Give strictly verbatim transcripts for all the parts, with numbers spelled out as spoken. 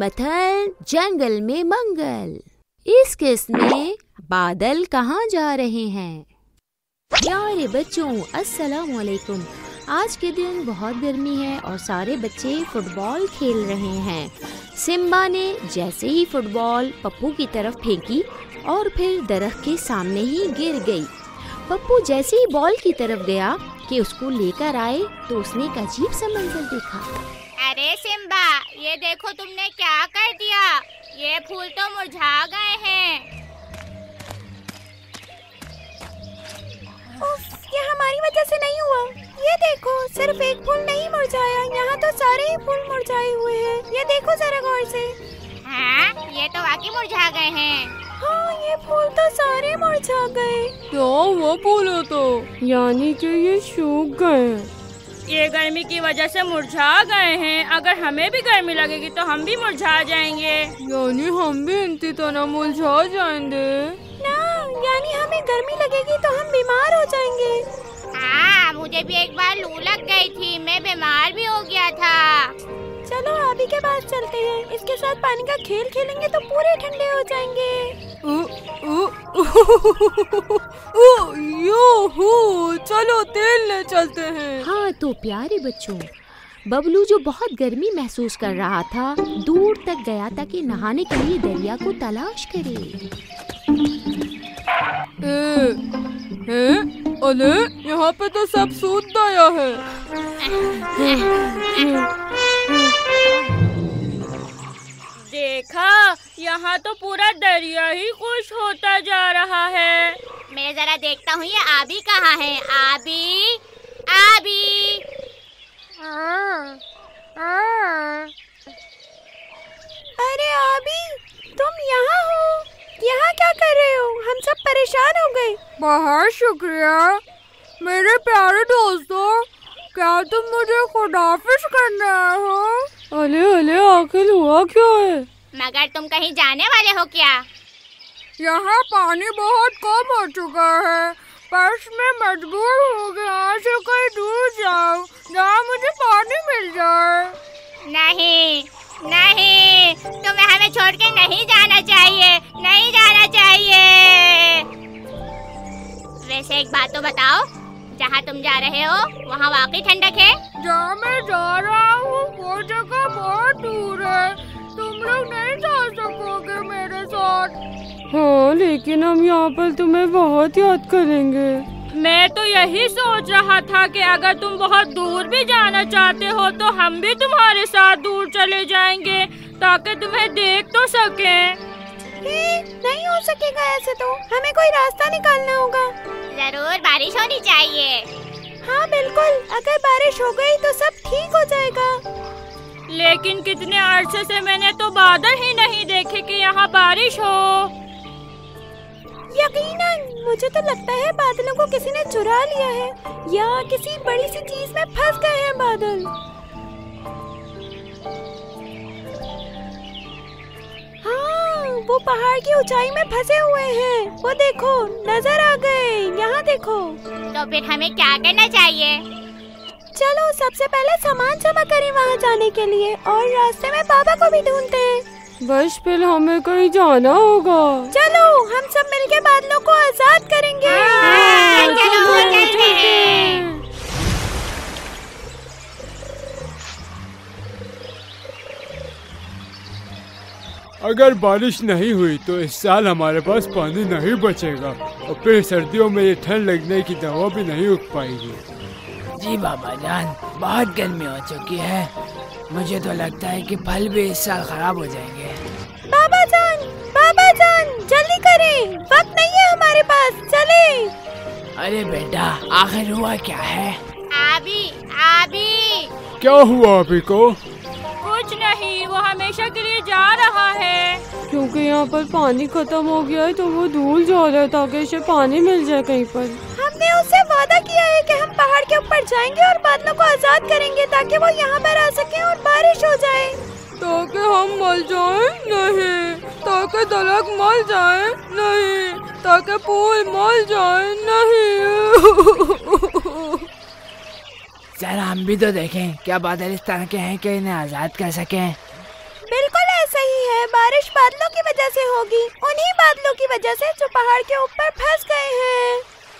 मथल जंगल में मंगल। इस किस्त में बादल कहाँ जा रहे हैं? प्यारे बच्चों, अस्सलाम वालेकुम। आज के दिन बहुत गर्मी है और सारे बच्चे फुटबॉल खेल रहे हैं। सिम्बा ने जैसे ही फुटबॉल पप्पू की तरफ फेंकी और फिर दरख्त के सामने ही गिर गई। पप्पू जैसे ही बॉल की तरफ गया कि उसको लेकर आए तो उसने एक अजीब सा मंजर देखा। अरे सिम्बा, ये देखो तुमने क्या कर दिया। ये फूल तो मुरझा गए हैं। उफ, ये हमारी वजह से नहीं हुआ। ये देखो, सिर्फ एक फूल नहीं मुरझाया, यहाँ तो सारे ही फूल मुरझाए हुए हैं। ये देखो जरा गौर से। हाँ, ये तो वाकई मुरझा गए हैं। हाँ, ये फूल तो सारे मुरझा गए। क्या हुआ फूलों तो? यानी कि ये सूख गए। ये गर्मी की वजह से मुरझा गए हैं। अगर हमें भी गर्मी लगेगी तो हम भी मुरझा जाएंगे। यानी हम भी इनकी तरह मुरझा जाएंगे? ना, यानी हमें गर्मी लगेगी तो हम बीमार हो जाएंगे। हाँ, मुझे भी एक बार लू लग गई थी, मैं बीमार भी हो गया था। चलो अभी के पास चलते हैं, इसके साथ पानी का खेल खेलेंगे तो पूरे ठंडे हो जाएंगे। यो, चलो तेलने चलते हैं। हाँ तो प्यारे बच्चों, बबलू जो बहुत गर्मी महसूस कर रहा था दूर तक गया ताकि नहाने के लिए दरिया को तलाश करे। ए, ए, अरे यहाँ पे तो सब सूख गया है। देखा, यहाँ तो पूरा दरिया ही खुश होता जा रहा है। मैं जरा देखता हूँ ये आबी कहाँ है। आबी, आबी। हाँ, हाँ। अरे आबी, तुम यहाँ हो? यहाँ क्या कर रहे हो? हम सब परेशान हो गए। बहुत शुक्रिया मेरे प्यारे दोस्तों। क्या तुम मुझे खुदाफिज करने आए हो? अले अले, आखिर हुआ क्या है? मगर तुम कहीं जाने वाले हो क्या? यहाँ पानी बहुत कम हो चुका है, बस मैं मजबूर हो गया से कहीं दूर जाऊँ जहाँ मुझे पानी मिल जाए। नहीं नहीं, तुम्हें हमें छोड़ के नहीं जाना चाहिए, नहीं जाना चाहिए। वैसे एक बात तो बताओ, जहाँ तुम जा रहे हो वहाँ वाकई ठंडक है? जहाँ मैं जा रहा हूँ वो जगह बहुत दूर है, तुम लोग नहीं जा सकोगे मेरे साथ। हाँ, लेकिन हम यहाँ पर तुम्हें बहुत याद करेंगे। मैं तो यही सोच रहा था कि अगर तुम बहुत दूर भी जाना चाहते हो तो हम भी तुम्हारे साथ दूर चले जाएंगे ताकि तुम्हें देख तो सकें। नहीं हो सकेगा ऐसे तो, हमें कोई रास्ता निकालना होगा। जरूर बारिश होनी चाहिए। हाँ बिल्कुल, अगर बारिश हो गई तो सब ठीक हो जाएगा। लेकिन कितने अरसे से मैंने तो बादल ही नहीं देखे कि यहाँ बारिश हो। यकीनन, मुझे तो लगता है बादलों को किसी ने चुरा लिया है या किसी बड़ी सी चीज में फंस गए हैं बादल। हाँ, वो पहाड़ की ऊंचाई में फंसे हुए हैं। वो देखो, नजर आ गए। यहाँ देखो। तो फिर हमें क्या करना चाहिए? चलो सबसे पहले सामान जमा करें वहाँ जाने के लिए और रास्ते में बाबा को भी ढूंढते हैं। बस फिर हमें कहीं जाना होगा। चलो हम सब मिलके बादलों को आजाद करेंगे। हाँ, चलो चलते हैं। अगर बारिश नहीं हुई तो इस साल हमारे पास पानी नहीं बचेगा और फिर सर्दियों में ये ठंड लगने की दवा भी नहीं उग पाएगी। जी बाबा जान, बहुत गर्मी हो चुकी है। मुझे तो लगता है कि फल भी इस साल खराब हो जाएंगे। बाबा जान, बाबा जान, जल्दी करें, वक्त नहीं है हमारे पास, चले। अरे बेटा, आखिर हुआ क्या है? आबी, आबी। क्या हुआ अभी को? कुछ नहीं, वो हमेशा के लिए जा रहा है। क्योंकि यहाँ पर पानी खत्म हो गया है तो वो दूर जा रहा है ताकि इसे पानी मिल जाए कहीं पर। हमने उससे वादा किया है कि हम पहाड़ के ऊपर जाएंगे और बादलों को आजाद करेंगे ताकि वो यहाँ पर आ सके और बारिश हो जाए। ताकि हम मर जाएं? नहीं। ताकि दरख्त मर जाए? नहीं। ताकि फूल मर जाए? नहीं। जरा हम भी तो देखें, क्या बादल इस तरह के हैं कि इन्हें आजाद कर सकें। बिल्कुल ऐसा है। बारिश बादलों की वजह से होगी, उन्हीं बादलों की वजह से जो पहाड़ के ऊपर फंस गए हैं।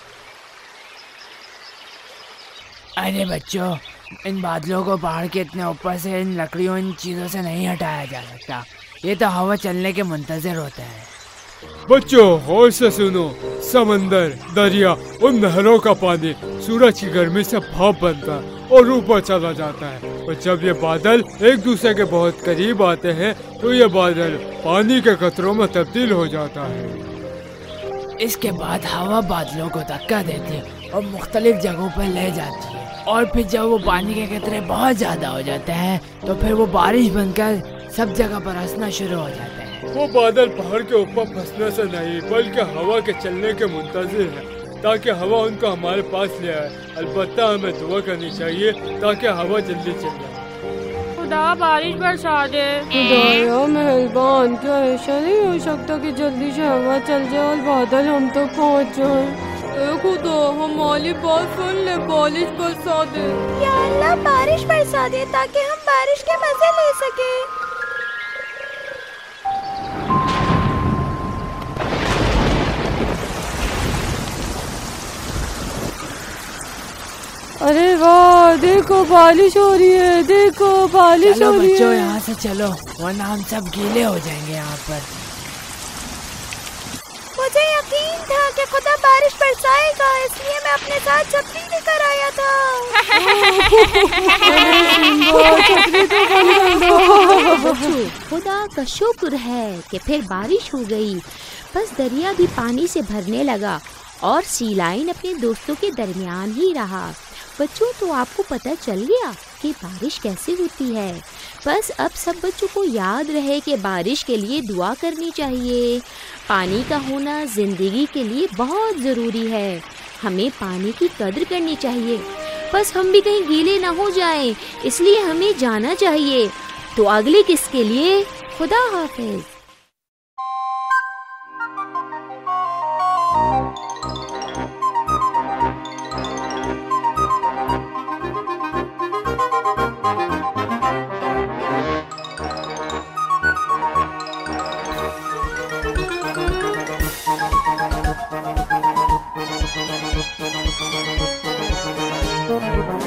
अरे बच्चों, इन बादलों को पहाड़ के इतने ऊपर से इन लकड़ियों इन चीजों से नहीं हटाया जा सकता। ये तो हवा चलने के मुंतजर होते हैं। बच्चों होश से सुनो, समंदर, दरिया और नहरों का पानी सूरज की गर्मी से भाप बनता है और ऊपर चला जाता है। और जब ये बादल एक दूसरे के बहुत करीब आते हैं तो ये बादल पानी के कतरों में तब्दील हो जाता है। इसके बाद हवा बादलों को धक्का देती है और मुख्तलिफ जगहों पर ले जाती है। और फिर जब वो पानी के कतरे बहुत ज्यादा हो जाते हैं तो फिर वो बारिश बनकर सब जगह बरसना शुरू हो जाते हैं। वो बादल पहाड़ के ऊपर फंसने से नहीं बल्कि हवा के चलने के मुंतजिर है ताकि हवा उनको हमारे पास ले आए। अलबत्ता हमें दुआ करनी चाहिए ताकि हवा जल्दी चल जाए। खुदा बारिश बरसा दे। खुदाया मेहरबान, क्या ऐसा नहीं हो सकता कि जल्दी से हवा चल जाए और बादल हम तक पहुँच जाए। ए खुदा, हमारी बात सुन ले, बारिश बरसा दे। या अल्लाह, बारिश बरसा दे ताकि हम बारिश के मजे ले सके। अरे वाह, देखो बारिश हो रही है, देखो बारिश चलो हो रही बच्चों, है। यहाँ से चलो वरना हम सब गीले हो जाएंगे यहाँ पर। मुझे यकीन था कि खुदा बारिश बरसाएगा, इसलिए मैं अपने साथ छतरी लेकर आया था। बच्चों, खुदा का शुक्र है कि फिर बारिश हो गई। बस दरिया भी पानी से भरने लगा और सी लाइन अपने दोस्तों के दरमियान ही रहा। बच्चों, तो आपको पता चल गया कि बारिश कैसे होती है। बस अब सब बच्चों को याद रहे कि बारिश के लिए दुआ करनी चाहिए। पानी का होना ज़िंदगी के लिए बहुत ज़रूरी है। हमें पानी की कद्र करनी चाहिए। बस हम भी कहीं गीले ना हो जाएं, इसलिए हमें जाना चाहिए। तो अगले किसके लिए? खुदा हाफिज। Thank you.